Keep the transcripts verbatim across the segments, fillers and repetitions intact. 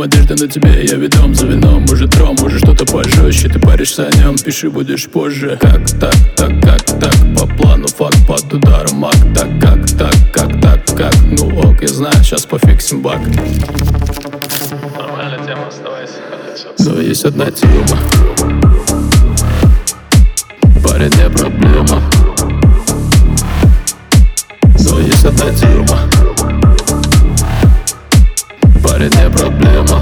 одежда на тебе, я ведом за вином. Может ром, может что-то пожестче. Ты паришься о нем, пиши, будешь позже. Как так, так, как так, по плану факт, под ударом маг. Так, как так, как так, как, ну ок, я знаю, сейчас пофиксим баг. Нормальная тема, оставайся. Но есть одна тема. Парень, не проблема. Но есть одна тема. Парень, не проблема.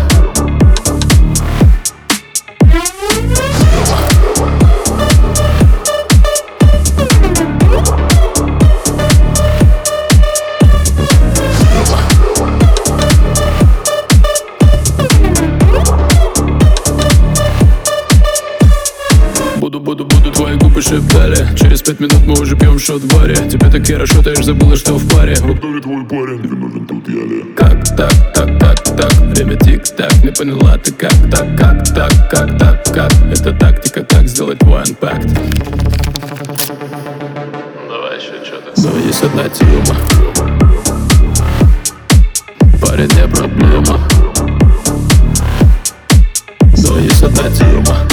Буду, буду, буду, твои губы шептали. Через пять минут мы уже пьем шот в баре. Тебе так хера шотаешь, забыла, что в паре. Кто ли твой парень? Тебе нужен тут я ли? Как так, так, так, так, время тик-так. Не поняла ты как так, как так, как так, как. Это тактика, как сделать твой анпакт. Давай еще что-то. Но есть одна тема. Парень, не проблема. Но есть одна тема.